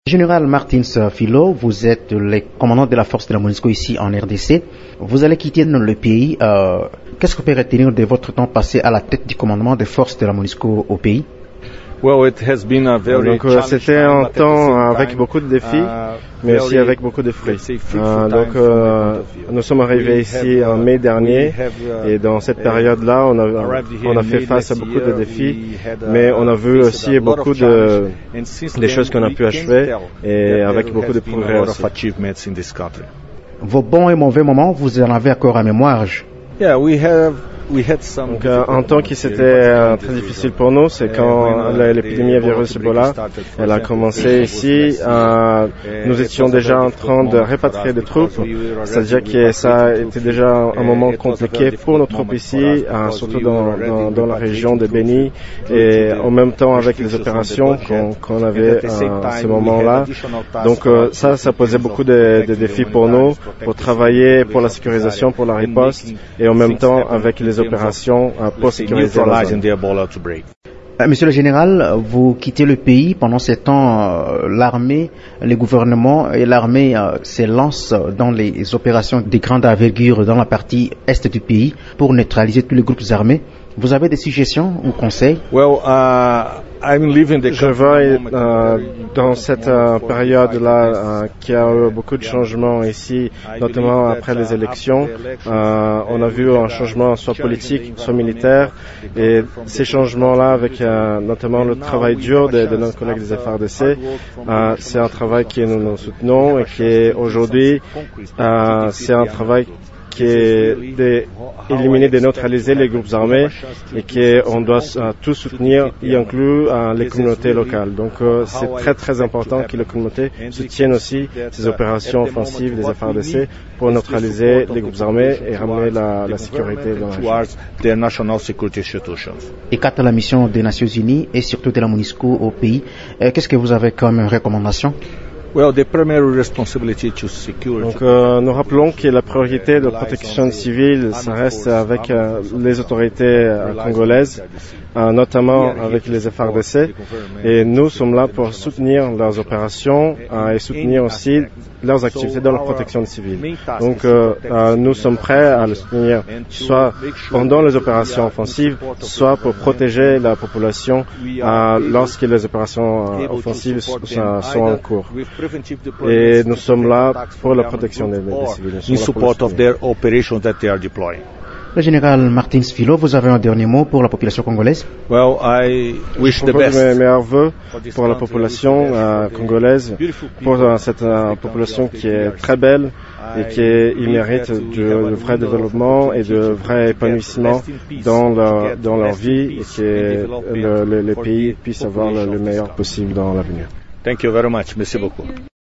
Général Martins Filo, vous êtes le commandant de la force de la MONUSCO ici en RDC. Vous allez quitter le pays. Qu'est-ce que vous pouvez retenir de votre temps passé à la tête du commandement des forces de la MONUSCO au pays? Donc c'était un temps avec beaucoup de défis, mais aussi avec beaucoup de fruits. Nous sommes arrivés ici en mai dernier, et dans cette période-là, on a fait face à beaucoup de défis, mais on a vu aussi beaucoup des choses qu'on a pu achever, et avec beaucoup de progrès aussi. Vos bons et mauvais moments, vous en avez encore en mémoire? Donc, un temps qui c'était très difficile pour nous, c'est quand l'épidémie à virus Ebola, elle a commencé ici. Nous étions déjà en train de répatrier des troupes, c'est-à-dire que ça était déjà un moment compliqué pour nos troupes ici, surtout dans la région de Beni, et en même temps avec les opérations qu'on avait à ce moment-là. Donc ça posait beaucoup de défis pour nous, pour travailler pour la sécurisation, pour la riposte, et en même temps avec les opérations pour sécuriser la zone. Monsieur le Général, vous quittez le pays. Pendant ce temps, l'armée, le gouvernement et l'armée s'élancent dans les opérations de grande envergure dans la partie est du pays pour neutraliser tous les groupes armés. Vous avez des suggestions ou conseils? Je vois dans cette période-là qu'il y a eu beaucoup de changements ici, notamment après les élections. On a vu un changement soit politique, soit militaire, et ces changements-là, avec notamment le travail dur de nos collègues des FARDC, c'est un travail que nous soutenons et qui aujourd'hui, c'est un travail qui est d'éliminer, de neutraliser les groupes armés et qu'on doit tout soutenir, y inclut les communautés locales. Donc c'est très très important que les communautés soutiennent aussi ces opérations offensives des FARDC pour neutraliser les groupes armés et ramener la sécurité dans la région. Et quant à la mission des Nations Unies et surtout de la MONUSCO au pays, qu'est-ce que vous avez comme recommandation? Donc, nous rappelons que la priorité de la protection civile, ça reste avec les autorités congolaises, notamment avec les FARDC, et nous sommes là pour soutenir leurs opérations et soutenir aussi leurs activités dans la protection civile. Donc, nous sommes prêts à les soutenir, soit pendant les opérations offensives, soit pour protéger la population lorsque les opérations offensives sont en cours. Et nous sommes là pour la protection des civils. In support of their operations that they are deploying. Le général Martins Filo, vous avez un dernier mot pour la population congolaise? I wish the best. Mes meilleurs vœux pour la population congolaise, pour cette population qui est très belle et qui mérite de vrai développement et de vrai épanouissement dans leur vie, et que le pays puisse avoir le meilleur possible dans l'avenir. Thank you very much. Merci beaucoup.